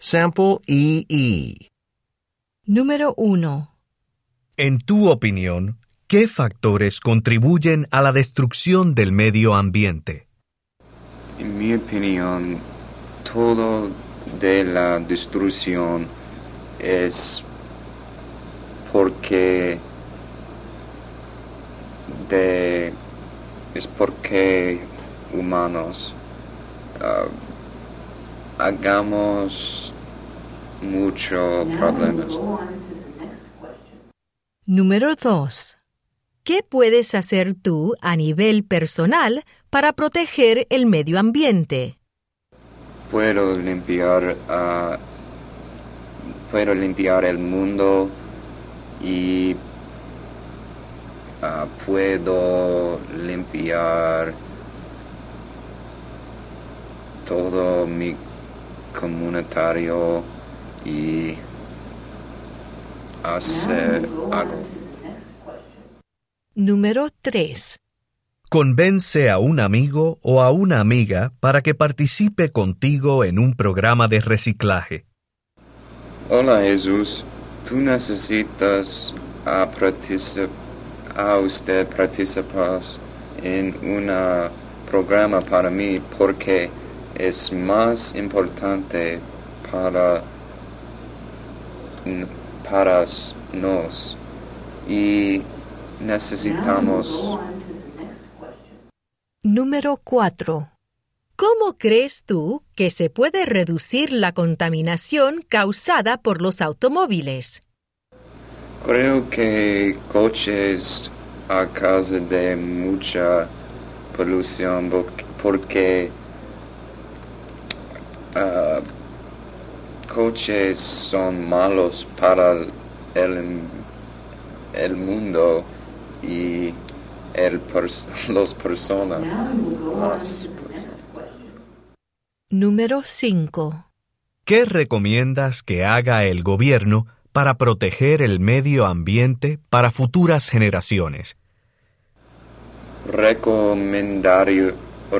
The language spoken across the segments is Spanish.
Sample EE. Número 1. En tu opinión, ¿qué factores contribuyen a la destrucción del medio ambiente? En mi opinión, todo de la destrucción es porque humanos hagamos muchos problemas. Número 2. ¿Qué puedes hacer tú a nivel personal para proteger el medio ambiente? Puedo limpiar el mundo y puedo limpiar todo mi comunitario y hacer algo. Número 3. Convence a un amigo o a una amiga para que participe contigo en un programa de reciclaje. Hola Jesús, tú necesitas usted participar en un programa para mí porque es más importante para nos y necesitamos. Número 4. ¿Cómo crees tú que se puede reducir la contaminación causada por los automóviles? Creo que coches a causa de mucha polución porque coches son malos para el mundo y las personas. Número 5. ¿Qué recomiendas que haga el gobierno para proteger el medio ambiente para futuras generaciones? Recomendaría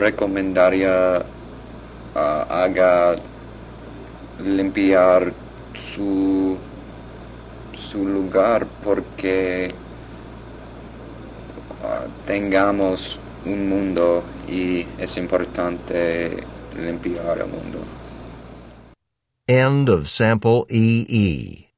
haga limpiar su lugar porque tengamos un mundo y es importante limpiar el mundo. End of Sample EE.